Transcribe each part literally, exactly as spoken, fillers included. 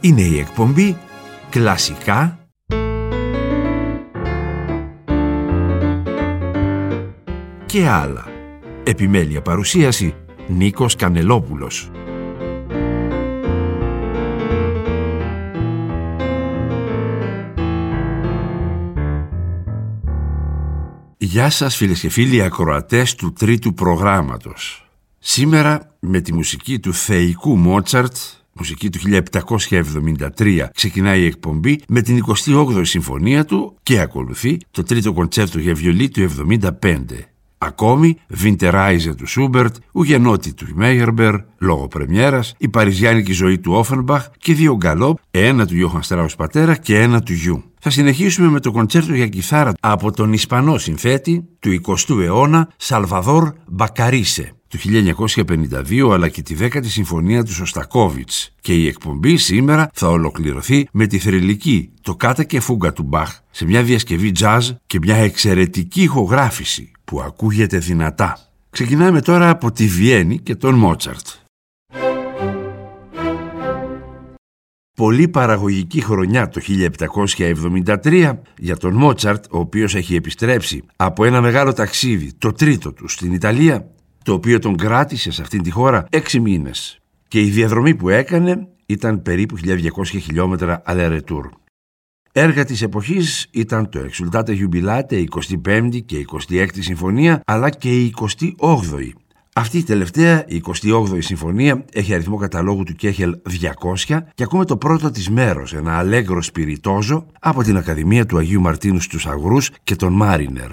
Είναι η εκπομπή Κλασικά και άλλα. Επιμέλεια παρουσίαση Νίκος Κανελόπουλος. Γεια σας φίλες και φίλοι ακροατές του τρίτου προγράμματος. Σήμερα με τη μουσική του θεϊκού Μότσαρτ, μουσική του χίλια επτακόσια εβδομήντα τρία, ξεκινάει η εκπομπή με την εικοστή όγδοη συμφωνία του και ακολουθεί το τρίτο κοντσέρτο για βιολί του εβδομήντα πέντε. Ακόμη Winterreise του Σούμπερτ, Ουγενότη του Μέιερμπερ, λόγω πρεμιέρας, η Παριζιάνικη ζωή του Όφενμπαχ και δύο γκαλόπ, ένα του Γιώχαν Στράους πατέρα και ένα του γιου. Θα συνεχίσουμε με το κοντσέρτο για κιθάρα από τον Ισπανό συνθέτη του εικοστού αιώνα Σαλβαδόρ Μπακαρίσε του χίλια εννιακόσια πενήντα δύο, αλλά και τη δέκατη συμφωνία του Σωστακόβιτς. Και η εκπομπή σήμερα θα ολοκληρωθεί με τη θρυλική «Τοκάτα και φούγκα» του Μπαχ σε μια διασκευή jazz και μια εξαιρετική ηχογράφηση που ακούγεται δυνατά. Ξεκινάμε τώρα από τη Βιέννη και τον Μότσαρτ. Πολύ παραγωγική χρονιά το χίλια επτακόσια εβδομήντα τρία για τον Μότσαρτ, ο οποίος έχει επιστρέψει από ένα μεγάλο ταξίδι, το τρίτο του στην Ιταλία, το οποίο τον κράτησε σε αυτήν τη χώρα έξι μήνες. Και η διαδρομή που έκανε ήταν περίπου χίλια διακόσια χιλιόμετρα aller-retour. Έργα της εποχής ήταν το Exsultate Jubilate, η εικοστή πέμπτη και η εικοστή έκτη συμφωνία, αλλά και η εικοστή όγδοη. Αυτή η τελευταία, η εικοστή όγδοη συμφωνία, έχει αριθμό καταλόγου του Κέχελ διακόσια και ακούμε το πρώτο της μέρος, ένα αλέγκρο σπιριτόζο από την Ακαδημία του Αγίου Μαρτίνου στους Αγρούς και τον Μάρινερ.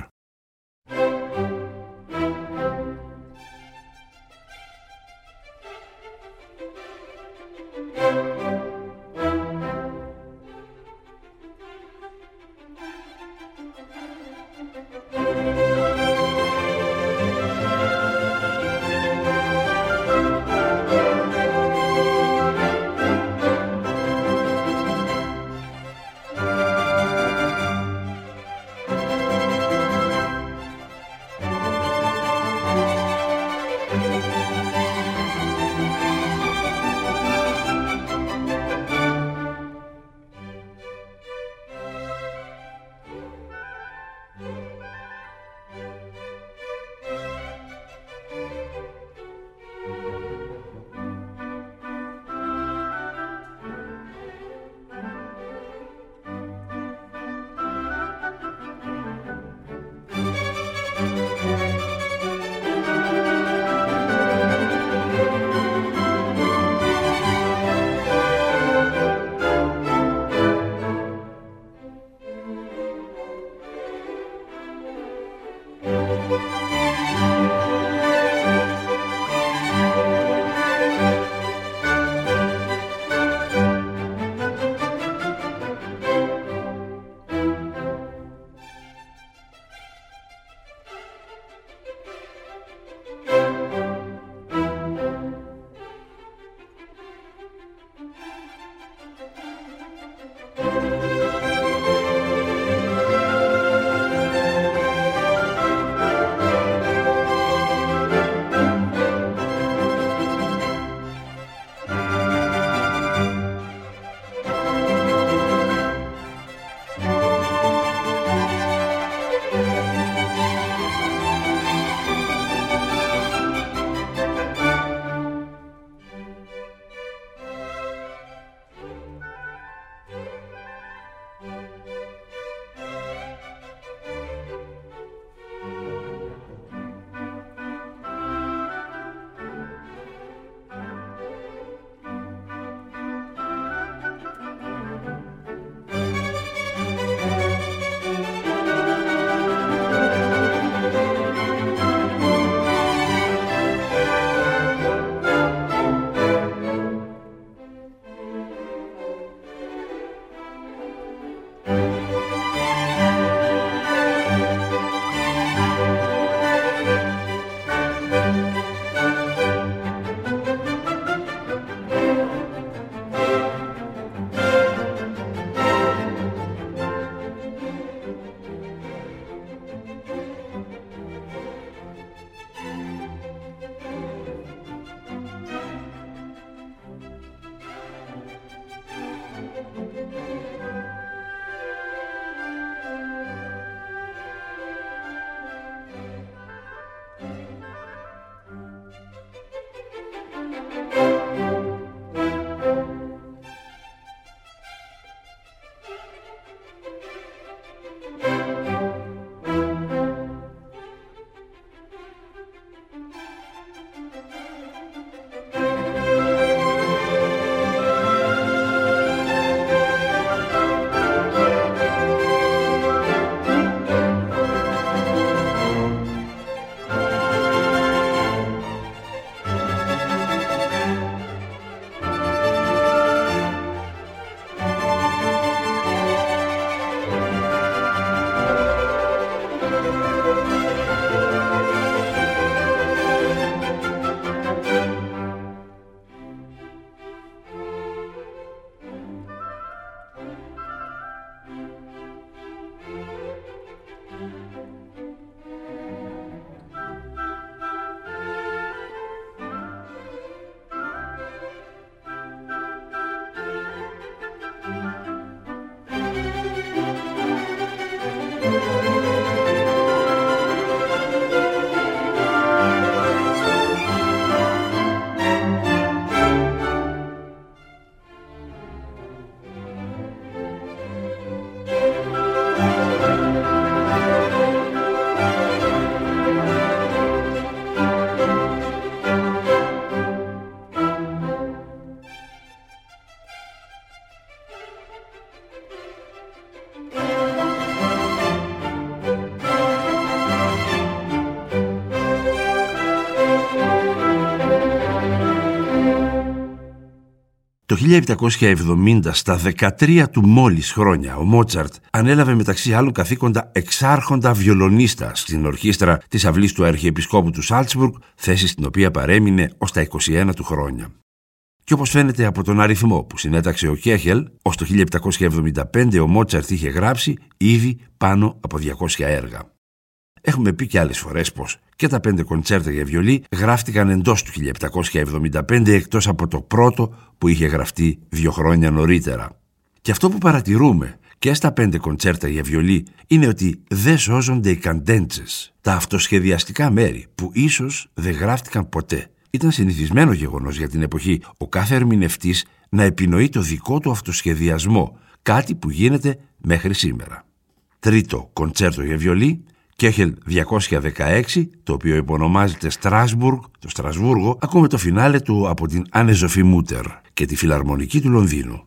Το χίλια επτακόσια εβδομήντα, στα δεκατρία του μόλις χρόνια, ο Μότσαρτ ανέλαβε μεταξύ άλλων καθήκοντα εξάρχοντα βιολονίστα στην ορχήστρα της αυλής του Αρχιεπισκόπου του Σάλτσμπουργκ, θέση στην οποία παρέμεινε ως τα είκοσι ένα του χρόνια. Και όπως φαίνεται από τον αριθμό που συνέταξε ο Κέχελ, ως το χίλια επτακόσια εβδομήντα πέντε ο Μότσαρτ είχε γράψει ήδη πάνω από διακόσια έργα. Έχουμε πει και άλλες φορές πως και τα πέντε κοντσέρτα για βιολί γράφτηκαν εντός του χίλια επτακόσια εβδομήντα πέντε, εκτός από το πρώτο που είχε γραφτεί δύο χρόνια νωρίτερα. Και αυτό που παρατηρούμε και στα πέντε κοντσέρτα για βιολί είναι ότι δεν σώζονται οι καντέντσες, τα αυτοσχεδιαστικά μέρη που ίσως δεν γράφτηκαν ποτέ. Ήταν συνηθισμένο γεγονός για την εποχή ο κάθε ερμηνευτής να επινοεί το δικό του αυτοσχεδιασμό, κάτι που γίνεται μέχρι σήμερα. Τρίτο κοντσέρτο για βιολί, Κέχελ διακόσια δεκαέξι, το οποίο υπονομάζεται Στράσμπουργκ, το Στρασβούργο, ακούμε το φινάλε του από την Άννε Ζοφή Μούτερ και τη Φιλαρμονική του Λονδίνου.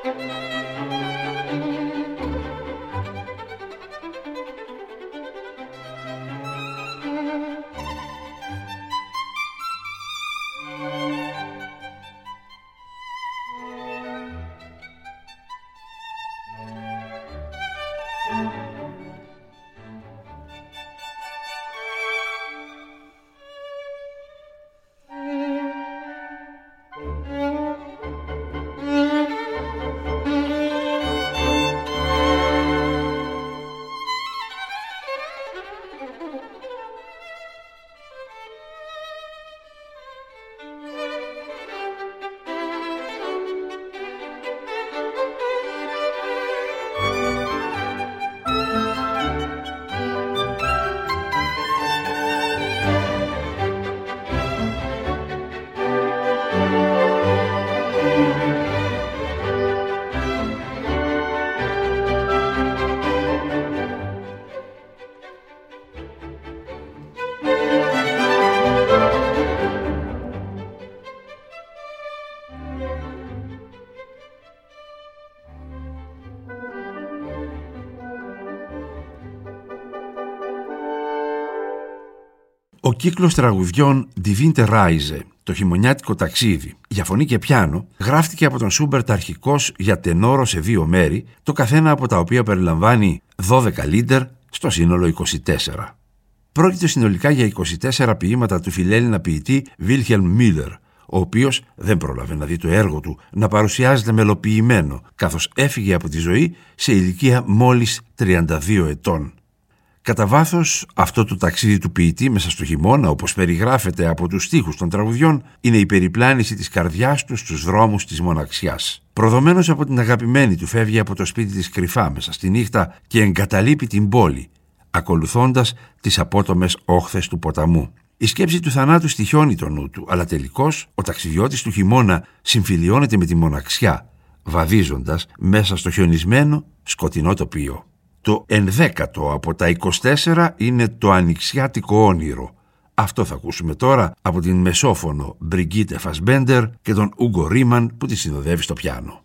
Ο κύκλος τραγουδιών «Die Winterreise», το χειμωνιάτικο ταξίδι, για φωνή και πιάνο, γράφτηκε από τον Σούμπερτ αρχικώς για τενόρο σε δύο μέρη, το καθένα από τα οποία περιλαμβάνει δώδεκα λίντερ, στο σύνολο είκοσι τέσσερα. Πρόκειται συνολικά για είκοσι τέσσερα ποίηματα του φιλέλληνα ποιητή Wilhelm Müller, ο οποίος δεν πρόλαβε να δει το έργο του να παρουσιάζεται μελοποιημένο, καθώς έφυγε από τη ζωή σε ηλικία μόλις τριάντα δύο ετών. Κατά βάθος, αυτό το ταξίδι του ποιητή μέσα στο χειμώνα, όπως περιγράφεται από τους στίχους των τραγουδιών, είναι η περιπλάνηση της καρδιάς του στους δρόμους της μοναξιάς. Προδομένος από την αγαπημένη του, φεύγει από το σπίτι της κρυφά μέσα στη νύχτα και εγκαταλείπει την πόλη, ακολουθώντας τις απότομες όχθες του ποταμού. Η σκέψη του θανάτου στοιχιώνει το νου του, αλλά τελικώς ο ταξιδιώτης του χειμώνα συμφιλιώνεται με τη μοναξιά, βαδίζοντας μέσα στο χιονισμένο σκοτεινό τοπίο. Το ενδέκατο από τα είκοσι τέσσερα είναι το ανοιξιάτικο όνειρο. Αυτό θα ακούσουμε τώρα από την μεσόφωνο Brigitte Fassbender και τον Ugo Riemann που τη συνοδεύει στο πιάνο.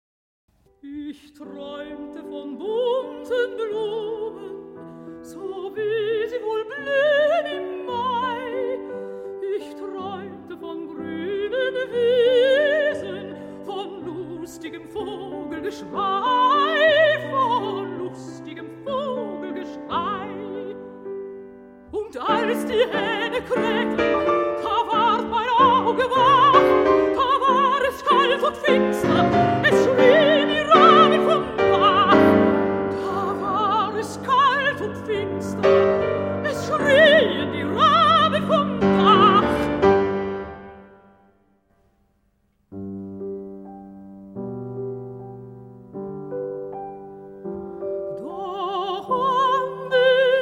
Und als die Hähne krähten, da ward mein Auge wach, da war es kalt und finster, es schrien die Raben vom Dach. Da war es kalt und finster, es schrien die Raben vom Dach. Doch an den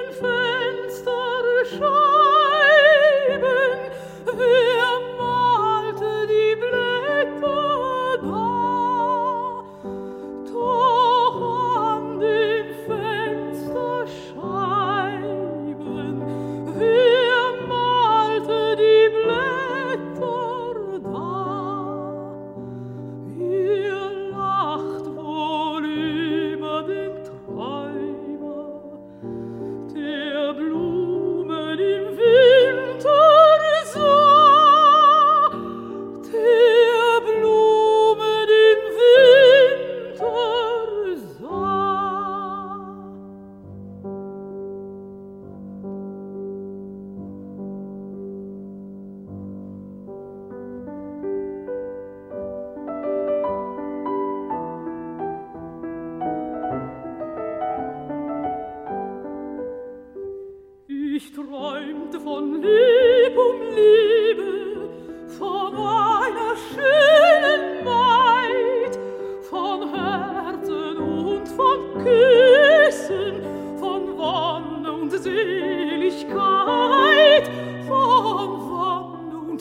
Fensterscheiben, wer malte die Blätter da? Doch an den Fensterscheiben, wer malte die Blätter da? Ihr lacht wohl über den Träumer, der Blumen im Winter sah, der Blumen im Winter sah. Ich träumte von Lieb um Liebe, von einer schönen Maid, von Herzen und von Küssen, von Wonne und Seligkeit, von Wonne und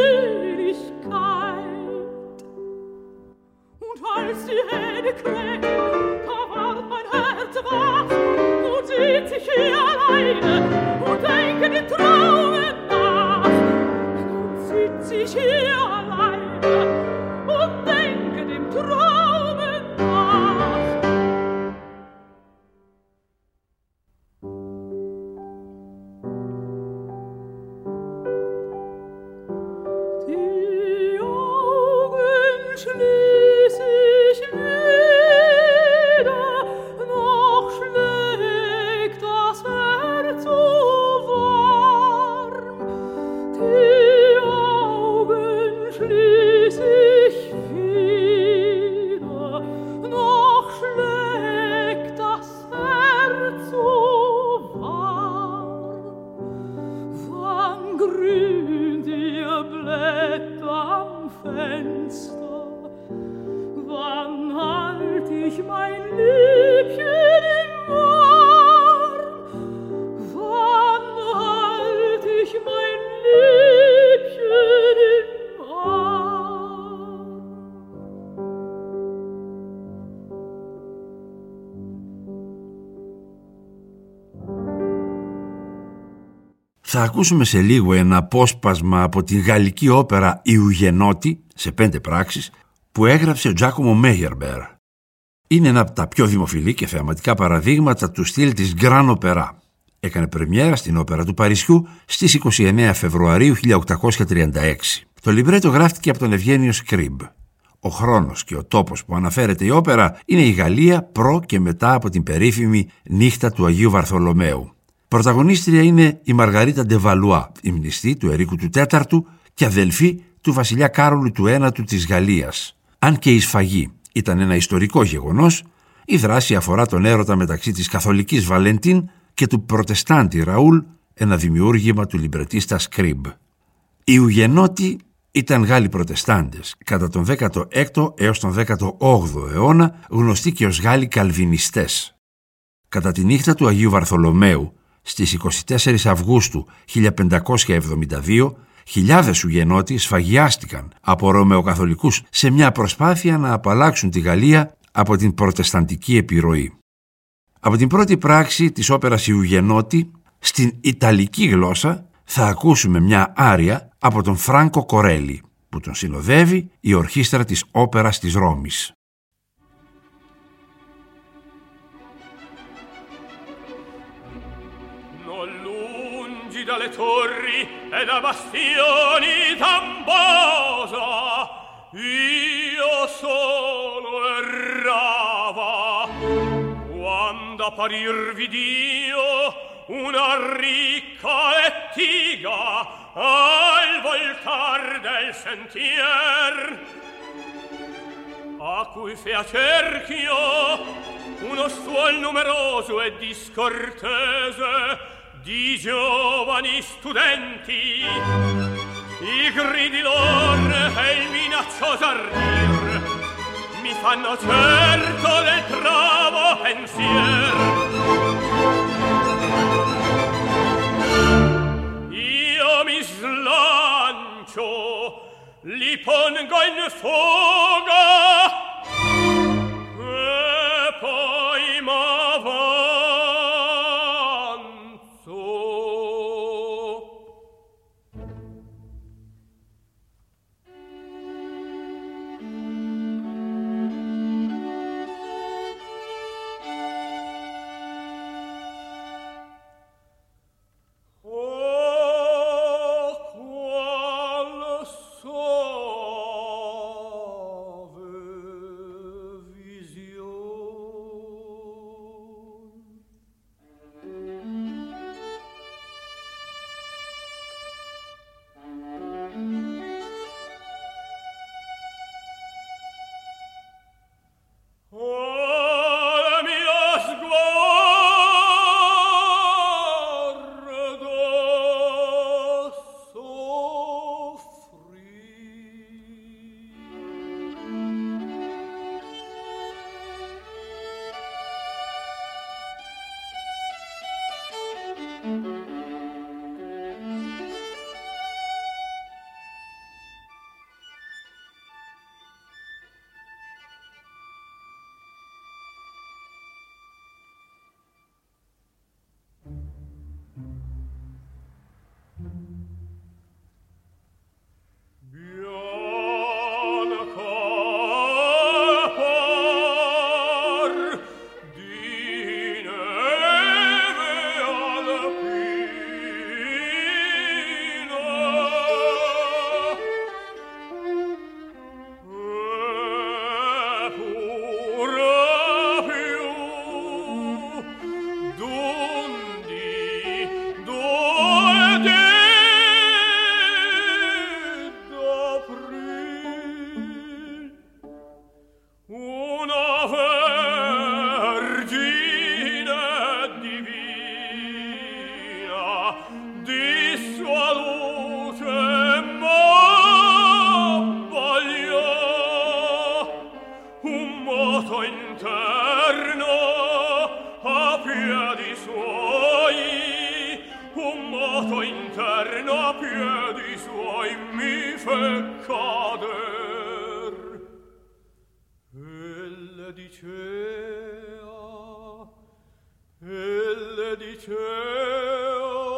Seligkeit. Und als die Hähne krähten, da ward mein Herz wach, und sieht sich hier alleine und denke den Traumen nach. Und sitz ich hier alleine und denke dem Traumen ich mein Liebchen im Arm? Wann halt ich mein Liebchen im Arm? Θα ακούσουμε σε λίγο ένα απόσπασμα από τη γαλλική όπερα «Ιουγενότη» σε πέντε πράξεις που έγραψε ο Τζάκομο Μέιερμπερ. Είναι ένα από τα πιο δημοφιλή και θεαματικά παραδείγματα του στυλ της Grand Opera. Έκανε πρεμιέρα στην Όπερα του Παρισιού στις είκοσι εννέα Φεβρουαρίου χίλια οκτακόσια τριάντα έξι. Το λιμπρέτο γράφτηκε από τον Ευγένιο Σκρίμπ. Ο χρόνος και ο τόπος που αναφέρεται η όπερα είναι η Γαλλία προ και μετά από την περίφημη νύχτα του Αγίου Βαρθολομαίου. Πρωταγωνίστρια είναι η Μαργαρίτα ντε Βαλουά, η μνηστή του Ερίκου του Τέταρτου και αδελφή του βασιλιά Κάρολου του Ένατου της Γαλλίας. Αν και η σφαγή ήταν ένα ιστορικό γεγονός, η δράση αφορά τον έρωτα μεταξύ της καθολικής Βαλεντίν και του προτεστάντη Ραούλ, ένα δημιούργημα του λιμπρετίστα Σκρίμπ. Οι Ιουγενότοι ήταν Γάλλοι προτεστάντες, κατά τον δέκατο έκτο έως τον δέκατο όγδοο αιώνα γνωστοί και ως Γάλλοι Καλβινιστές. Κατά τη νύχτα του Αγίου Βαρθολομαίου, στις εικοστή τέταρτη Αυγούστου χίλια πεντακόσια εβδομήντα δύο, χιλιάδες Ιουγενότοι σφαγιάστηκαν από Ρωμαιοκαθολικούς σε μια προσπάθεια να απαλλάξουν τη Γαλλία από την προτεσταντική επιρροή. Από την πρώτη πράξη της όπερας Ιουγενότη, στην ιταλική γλώσσα θα ακούσουμε μια άρια από τον Φράνκο Κορέλι, που τον συνοδεύει η ορχήστρα της όπερας της Ρώμης. Dalle torri e da bastioni d'ambosa io solo errava quando apparir vidio una ricca lettiga al voltar del sentier a cui fea cerchio uno stuol numeroso e discortese di giovani studenti i gridi lor e il minaccioso ardir mi fanno certo del bravo pensier io mi slancio li pongo in fuga e poi m'avanzo. moto interno a piedi suoi, un moto interno a piedi suoi mi fe cader. Elle dicea, elle dicea,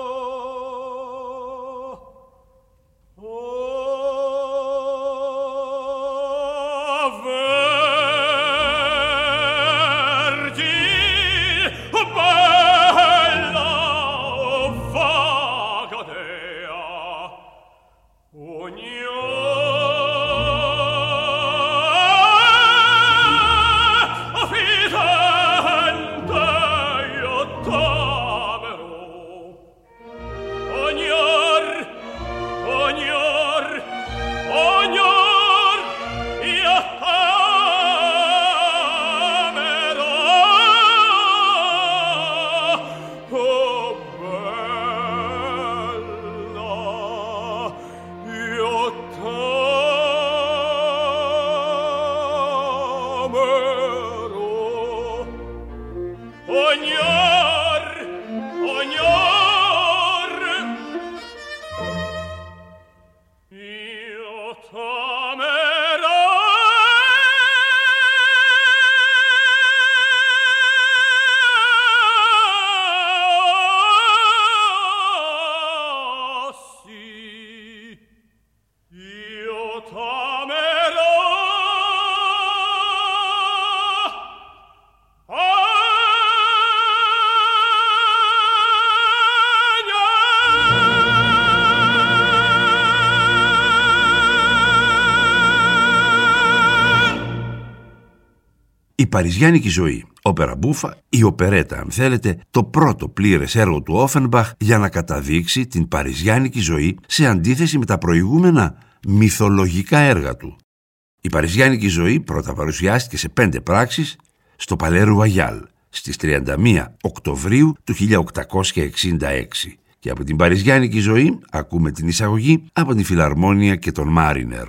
Η Παριζιάνικη ζωή, όπερα μπούφα ή οπερέτα αν θέλετε, το πρώτο πλήρες έργο του Όφενμπαχ για να καταδείξει την Παριζιάνικη ζωή σε αντίθεση με τα προηγούμενα μυθολογικά έργα του. Η Παριζιάνικη ζωή πρώτα παρουσιάστηκε σε πέντε πράξεις στο Παλέ Ρουαγιάλ στις τριάντα μία Οκτωβρίου του χίλια οκτακόσια εξήντα έξι και από την Παριζιάνικη ζωή ακούμε την εισαγωγή από την Φιλαρμόνια και τον Μάρινερ.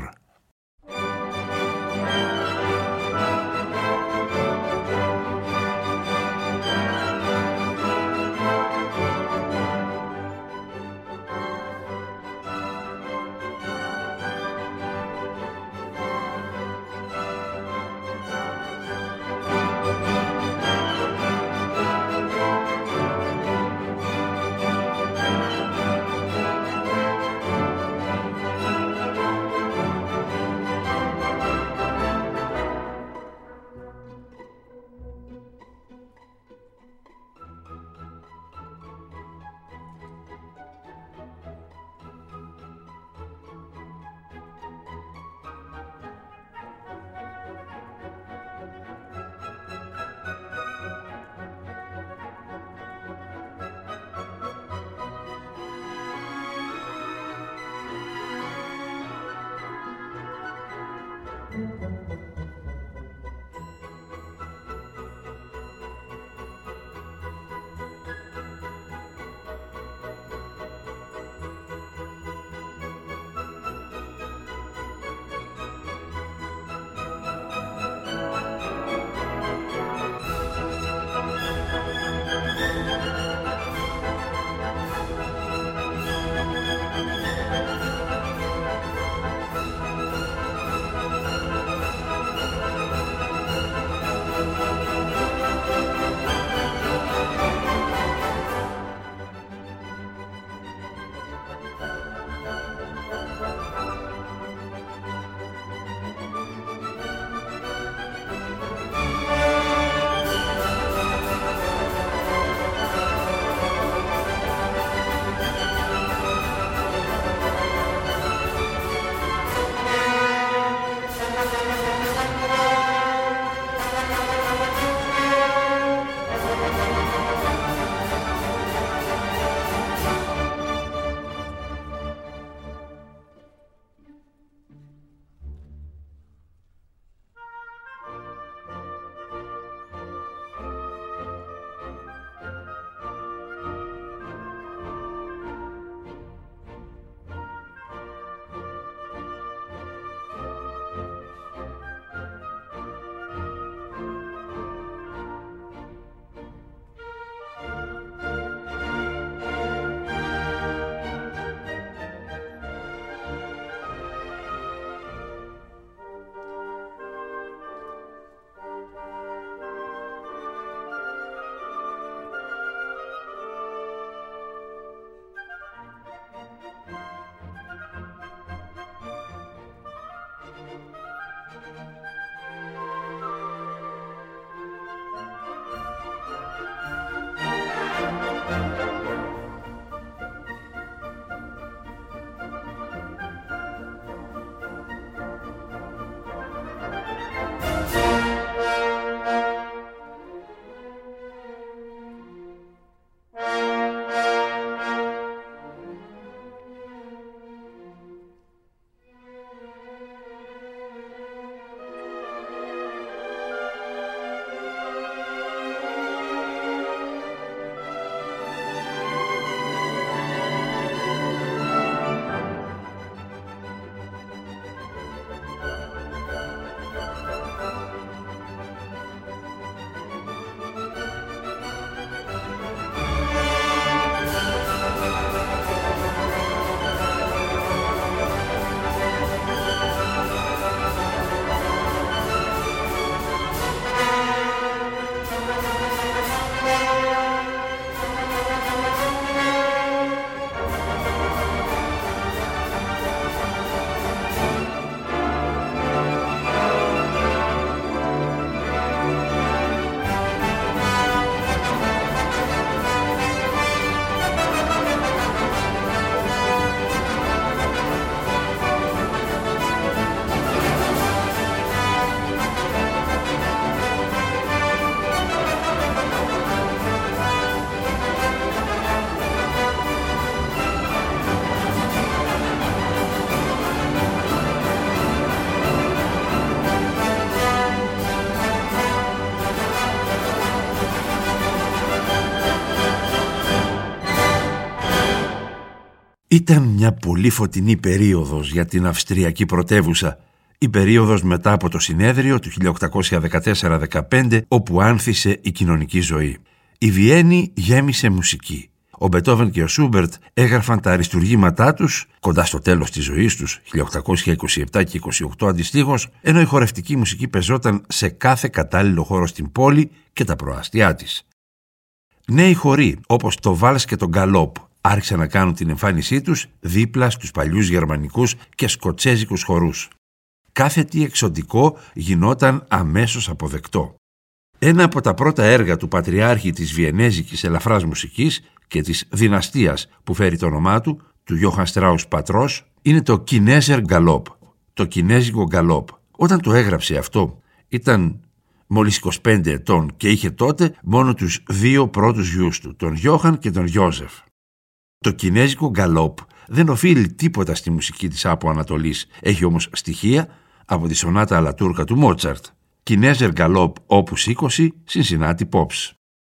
Ήταν μια πολύ φωτεινή περίοδος για την Αυστριακή πρωτεύουσα, η περίοδος μετά από το συνέδριο του χίλια οκτακόσια δεκατέσσερα δεκαπέντε, όπου άνθησε η κοινωνική ζωή. Η Βιέννη γέμισε μουσική. Ο Μπετόβεν και ο Σούμπερτ έγραφαν τα αριστουργήματά τους κοντά στο τέλος της ζωής τους, χίλια οκτακόσια είκοσι επτά και είκοσι οκτώ αντιστοίχως, ενώ η χορευτική μουσική πεζόταν σε κάθε κατάλληλο χώρο στην πόλη και τα προάστια της. Νέοι χοροί, όπως το Βάλς και το Γκαλόπ, άρχισαν να κάνουν την εμφάνισή τους δίπλα στους παλιούς γερμανικούς και σκοτσέζικους χορούς. Κάθε τι εξωτικό γινόταν αμέσως αποδεκτό. Ένα από τα πρώτα έργα του πατριάρχη της βιενέζικης ελαφράς μουσικής και της δυναστείας που φέρει το όνομά του, του Γιόχαν Στράους πατρός, είναι το Chineser Galop, το κινέζικο γκαλόπ. Όταν το έγραψε αυτό, ήταν μόλις είκοσι πέντε ετών και είχε τότε μόνο τους δύο πρώτους γιους του, τον Γιόχαν και τον Γιώζεφ. Το κινέζικο γκαλόπ δεν οφείλει τίποτα στη μουσική της Άπο Ανατολής, έχει όμως στοιχεία από τη σονάτα αλατούρκα του Μότσαρτ. Chineser Galop Opus είκοσι, Cincinnati Pops.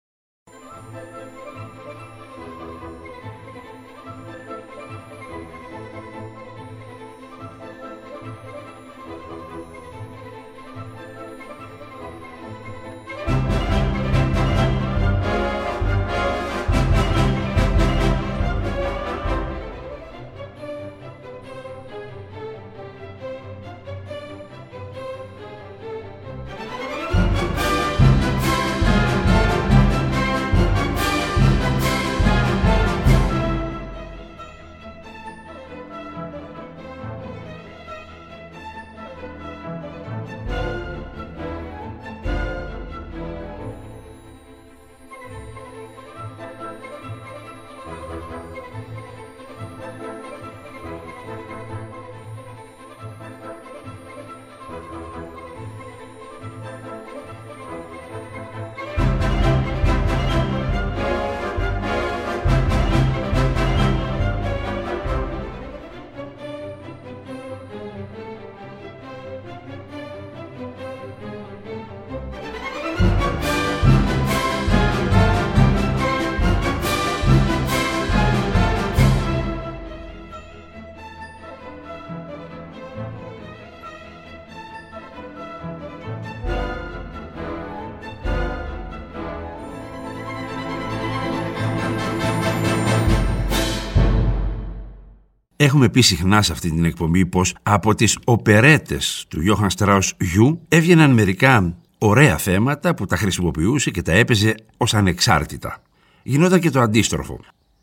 Έχουμε πει συχνά σε αυτή την εκπομπή πως από τις οπερέτες του Johann Strauss γιου έβγαιναν μερικά ωραία θέματα που τα χρησιμοποιούσε και τα έπαιζε ως ανεξάρτητα. Γινόταν και το αντίστροφο.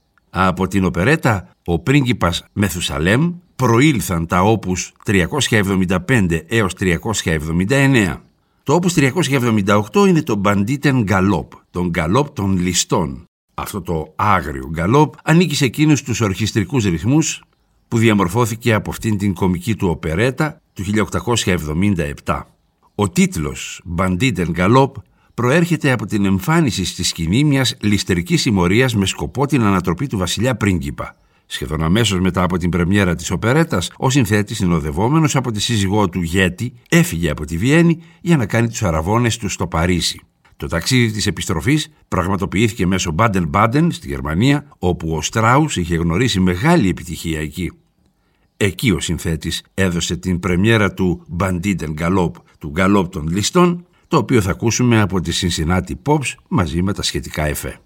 Από την οπερέτα «Ο πρίγκιπας Μεθουσαλέμ» προήλθαν τα όπους τριακόσια εβδομήντα πέντε έως τριακόσια εβδομήντα εννέα. Το όπους τριακόσια εβδομήντα οκτώ είναι το Banditen Galop, τον γκαλόπ των ληστών. Αυτό το άγριο γκαλόπ ανήκει σε εκείνους τους ορχιστρικούς ρυθμούς που διαμορφώθηκε από αυτήν την κομική του οπερέτα του χίλια οκτακόσια εβδομήντα επτά. Ο τίτλος Banditen Galop προέρχεται από την εμφάνιση στη σκηνή μιας ληστρικής συμμορίας με σκοπό την ανατροπή του βασιλιά πρίγκιπα. Σχεδόν αμέσως μετά από την πρεμιέρα της οπερέτας, ο συνθέτης, συνοδευόμενος από τη σύζυγό του Γέτη, έφυγε από τη Βιέννη για να κάνει τους αραβώνες του στο Παρίσι. Το ταξίδι της επιστροφής πραγματοποιήθηκε μέσω Baden-Baden στη Γερμανία, όπου ο Στράους είχε γνωρίσει μεγάλη επιτυχία εκεί. Εκεί ο συνθέτης έδωσε την πρεμιέρα του Banditen Galop, του γκαλόπ των ληστών, το οποίο θα ακούσουμε από τη Cincinnati Pops μαζί με τα σχετικά εφέ.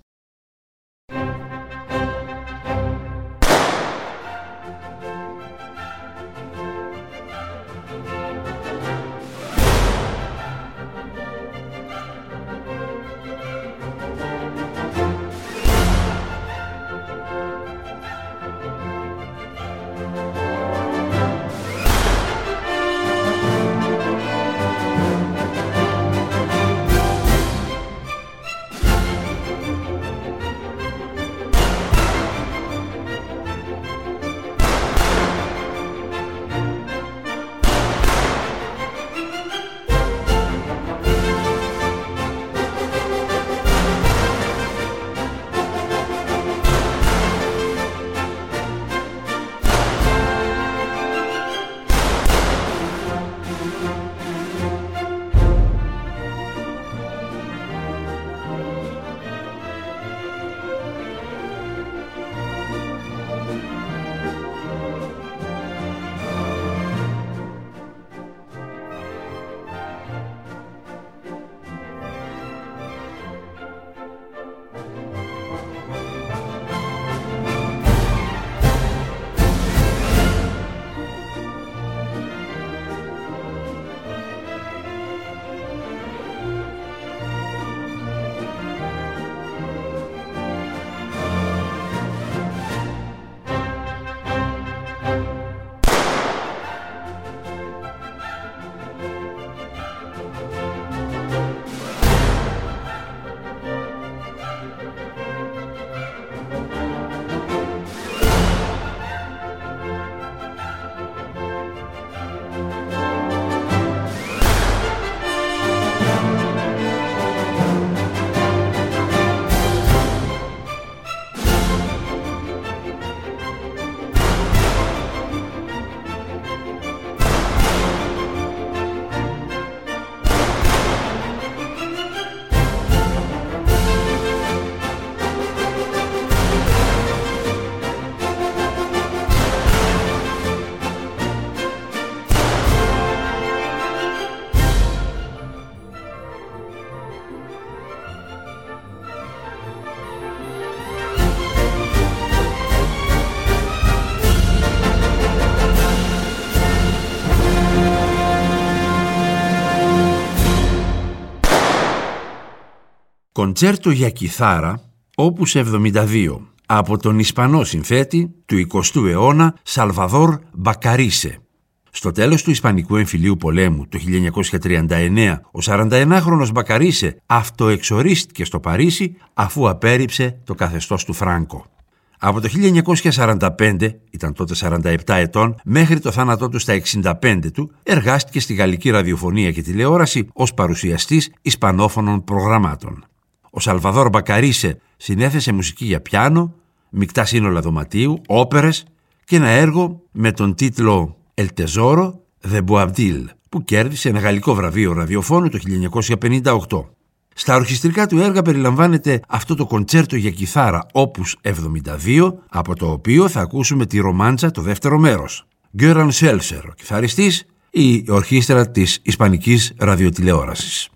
Κοντσέρτο για κιθάρα, όπους εβδομήντα δύο, από τον Ισπανό συνθέτη του εικοστού αιώνα Σαλβαδόρ Μπακαρίσε. Στο τέλος του Ισπανικού Εμφυλίου Πολέμου το χίλια εννιακόσια τριάντα εννέα, ο σαρανταενάχρονος Μπακαρίσε αυτοεξορίστηκε στο Παρίσι αφού απέρριψε το καθεστώς του Φράνκο. Από το χίλια εννιακόσια σαράντα πέντε, ήταν τότε σαράντα επτά ετών, μέχρι το θάνατό του στα εξήντα πέντε του, εργάστηκε στη γαλλική ραδιοφωνία και τηλεόραση ως παρουσιαστής ισπανόφωνων προγραμμάτων. Ο Σαλβαδόρ Μπακαρίσε συνέθεσε μουσική για πιάνο, μεικτά σύνολα δωματίου, όπερες και ένα έργο με τον τίτλο «El Tesoro de Boabdil», που κέρδισε ένα γαλλικό βραβείο ραδιοφώνου το χίλια εννιακόσια πενήντα οκτώ. Στα ορχιστρικά του έργα περιλαμβάνεται αυτό το κοντσέρτο για κιθάρα όπους εβδομήντα δύο, από το οποίο θα ακούσουμε τη ρομάντσα το δεύτερο μέρος. Γκέραν Σέλσερ, ο κιθαριστής, η ορχήστρα της Ισπανικής ραδιοτηλεόρασης.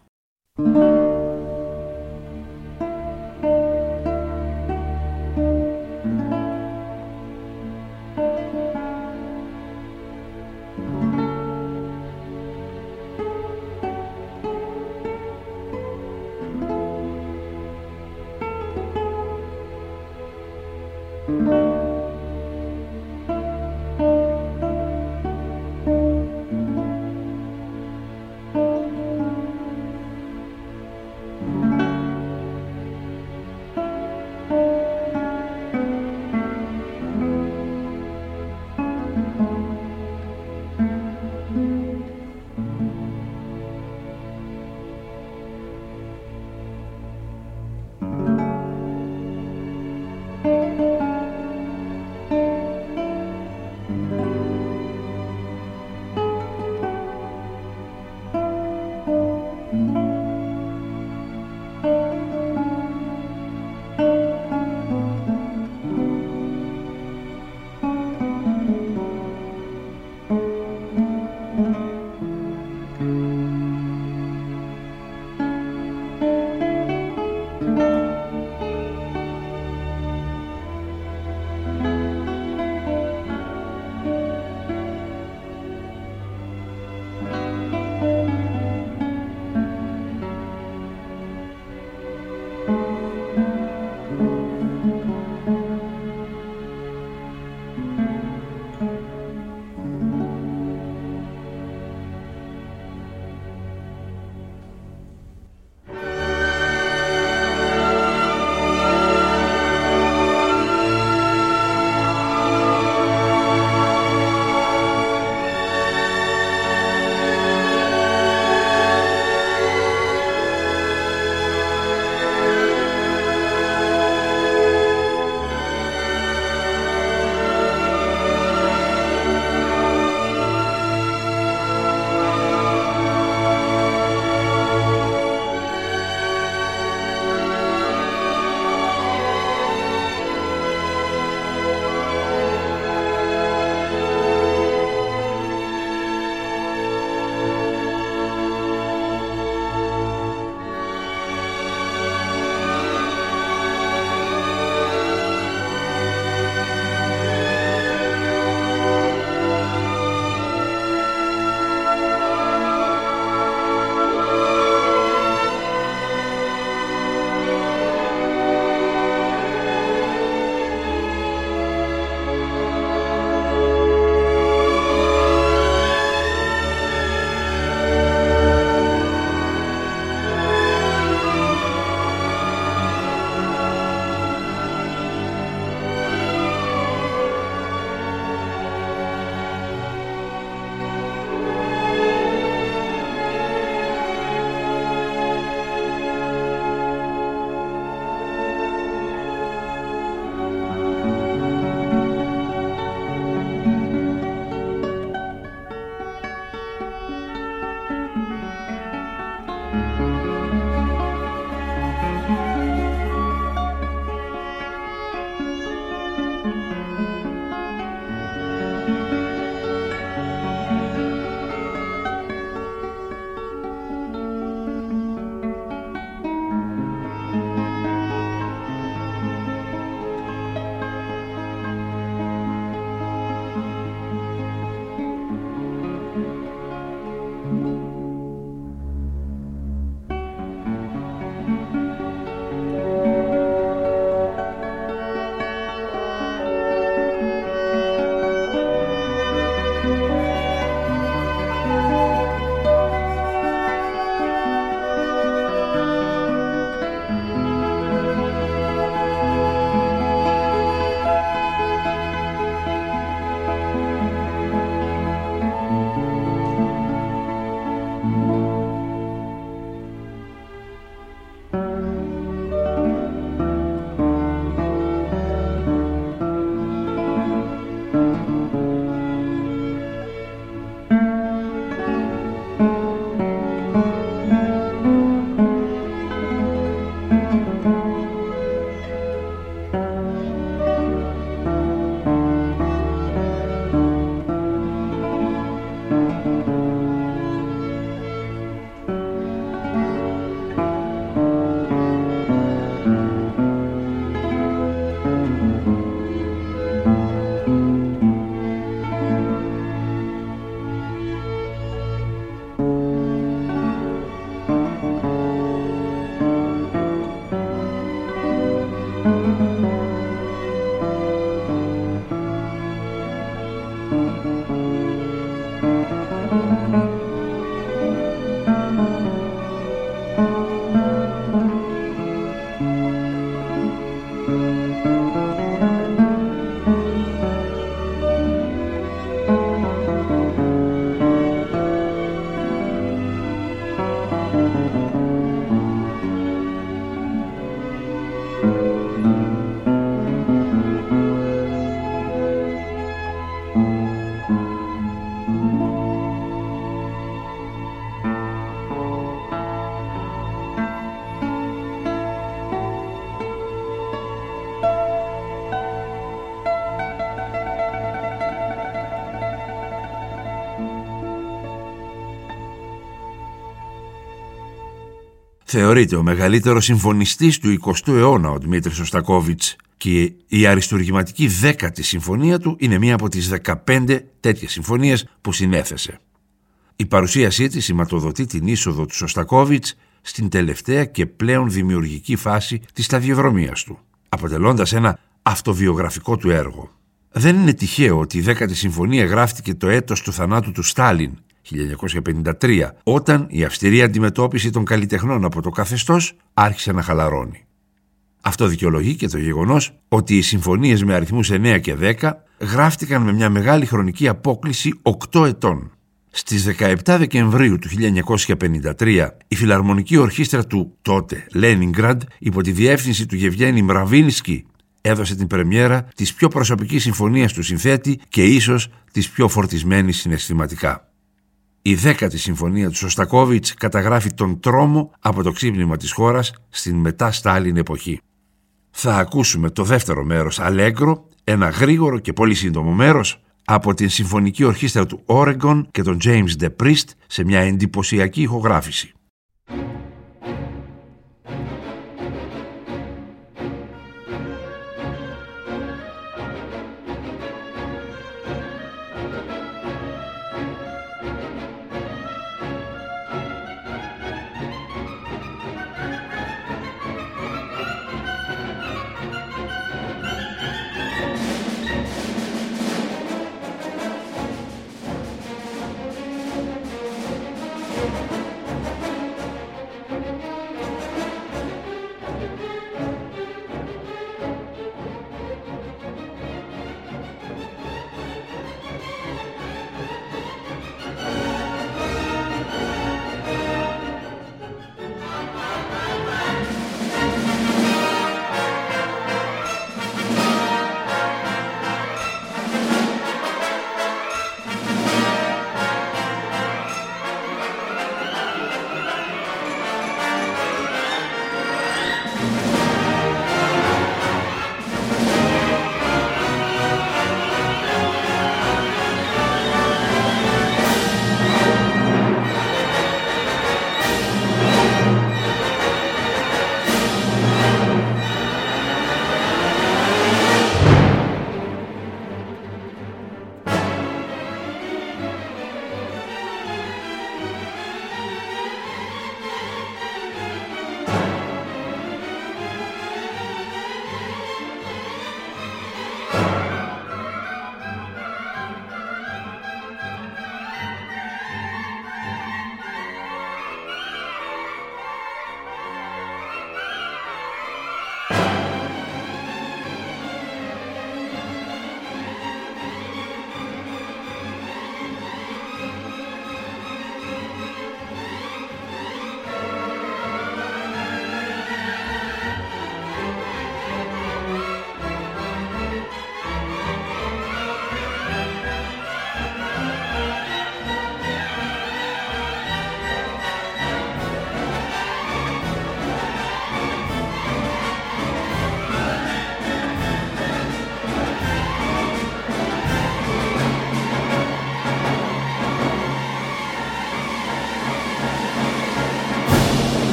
Θεωρείται ο μεγαλύτερος συμφωνιστής του εικοστού αιώνα ο Δημήτρης Σωστακόβιτς και η αριστουργηματική δέκατη συμφωνία του είναι μία από τις δεκαπέντε τέτοιες συμφωνίες που συνέθεσε. Η παρουσίασή της σηματοδοτεί την είσοδο του Σωστακόβιτς στην τελευταία και πλέον δημιουργική φάση της σταδιοδρομίας του, αποτελώντας ένα αυτοβιογραφικό του έργο. Δεν είναι τυχαίο ότι η δέκατη συμφωνία γράφτηκε το έτος του θανάτου του Στάλιν, χίλια εννιακόσια πενήντα τρία, όταν η αυστηρή αντιμετώπιση των καλλιτεχνών από το καθεστώς άρχισε να χαλαρώνει. Αυτό δικαιολογεί και το γεγονός ότι οι συμφωνίες με αριθμούς εννέα και δέκα γράφτηκαν με μια μεγάλη χρονική απόκλιση οκτώ ετών. Στις δεκαεπτά Δεκεμβρίου του χίλια εννιακόσια πενήντα τρία, η Φιλαρμονική Ορχήστρα του τότε Λένινγκραντ, υπό τη διεύθυνση του Γεβγένι Μραβίνσκι, έδωσε την πρεμιέρα της πιο προσωπικής συμφωνίας του συνθέτη και ίσως της πιο φορτισμένης συναισθηματικά. Η δέκατη συμφωνία του Σωστακόβιτς καταγράφει τον τρόμο από το ξύπνημα της χώρας στην μετά Στάλιν εποχή. Θα ακούσουμε το δεύτερο μέρος Αλέγκρο, ένα γρήγορο και πολύ σύντομο μέρος από την Συμφωνική Ορχήστρα του Oregon και τον James De Priest σε μια εντυπωσιακή ηχογράφηση.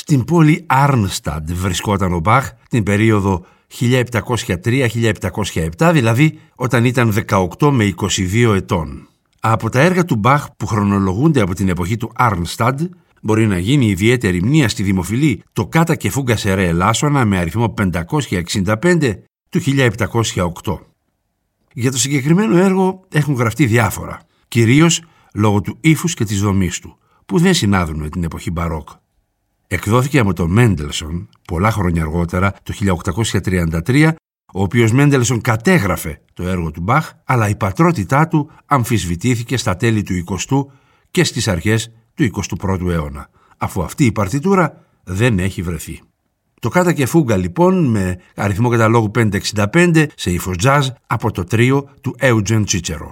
Στην πόλη Άρνσταντ βρισκόταν ο Μπαχ την περίοδο χίλια επτακόσια τρία με χίλια επτακόσια επτά, δηλαδή όταν ήταν δεκαοκτώ με είκοσι δύο ετών. Από τα έργα του Μπαχ που χρονολογούνται από την εποχή του Άρνσταντ, μπορεί να γίνει ιδιαίτερη μνήα στη δημοφιλή το «Κάτα και φούγκα σε ρε ελάσσονα» με αριθμό πεντακόσια εξήντα πέντε του χίλια επτακόσια οκτώ. Για το συγκεκριμένο έργο έχουν γραφτεί διάφορα, κυρίως λόγω του ύφους και της δομής του, που δεν συνάδουν με την εποχή Μπαρόκ. Εκδόθηκε από τον Μέντελσον πολλά χρόνια αργότερα, το χίλια οκτακόσια τριάντα τρία, ο οποίος Μέντελσον κατέγραφε το έργο του Μπαχ, αλλά η πατρότητά του αμφισβητήθηκε στα τέλη του εικοστού και στις αρχές του εικοστού πρώτου αιώνα, αφού αυτή η παρτιτούρα δεν έχει βρεθεί. Το «Κάτα και φούγκα» λοιπόν, με αριθμό καταλόγου πεντακόσια εξήντα πέντε, σε ύφος jazz, από το τρίο του Eugen Cicero.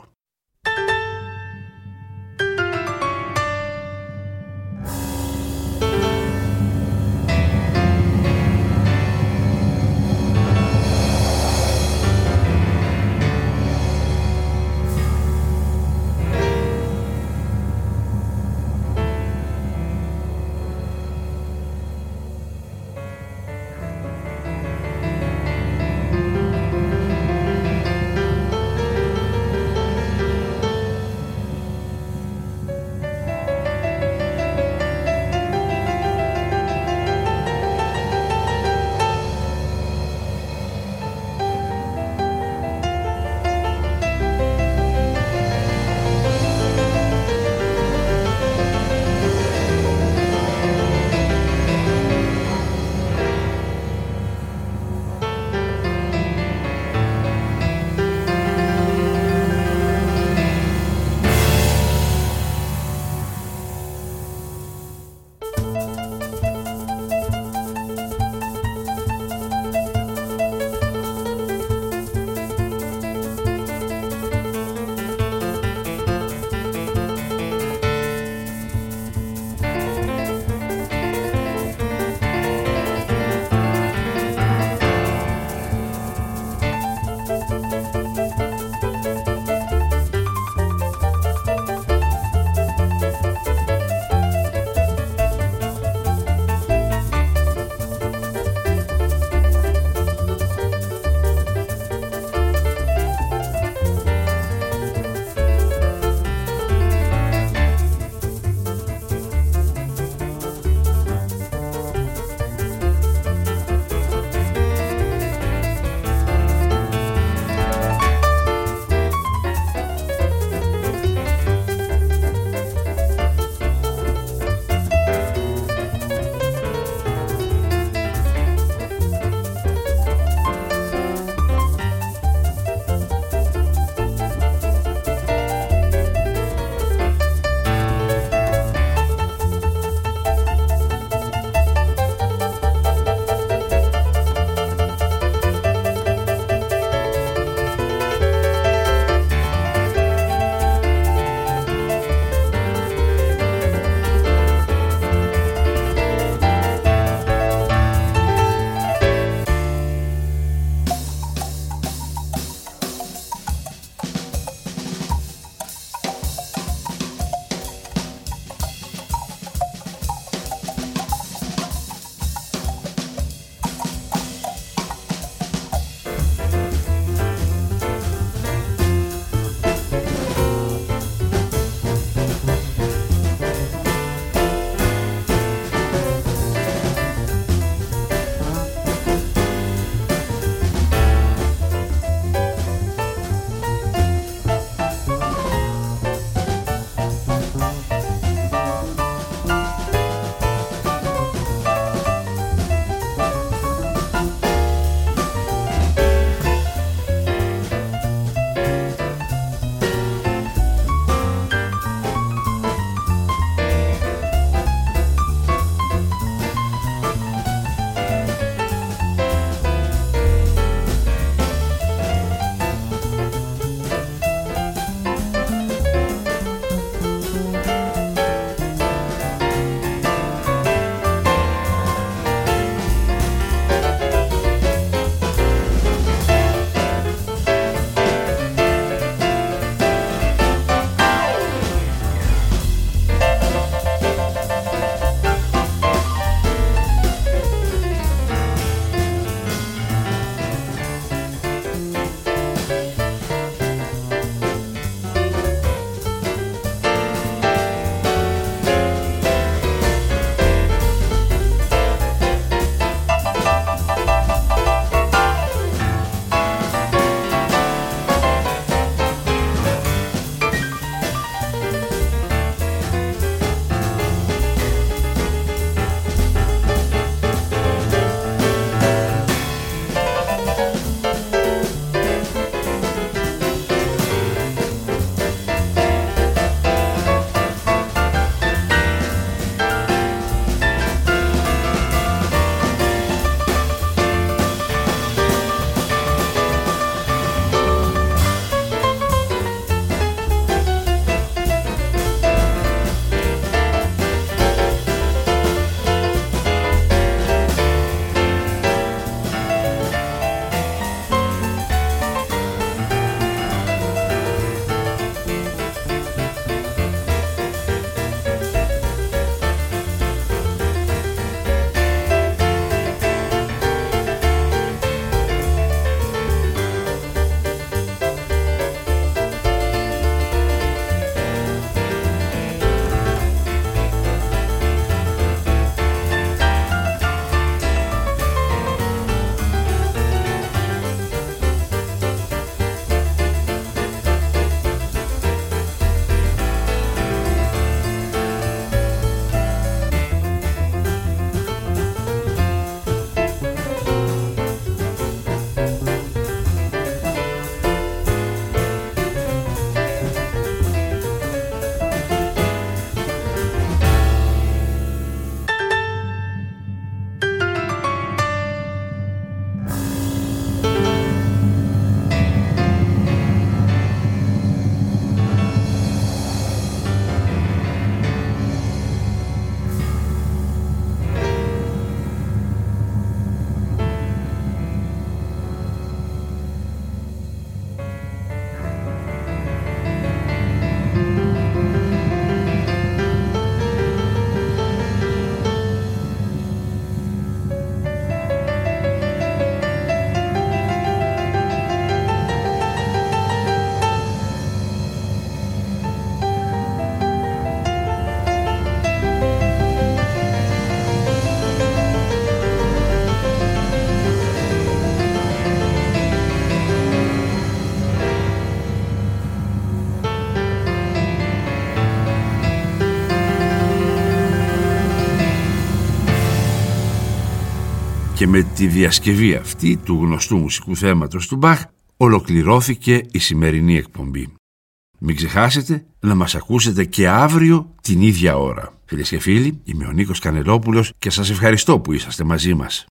Και με τη διασκευή αυτή του γνωστού μουσικού θέματος του Μπαχ ολοκληρώθηκε η σημερινή εκπομπή. Μην ξεχάσετε να μας ακούσετε και αύριο την ίδια ώρα. Φίλες και φίλοι, είμαι ο Νίκος Κανελόπουλος και σας ευχαριστώ που είσαστε μαζί μας.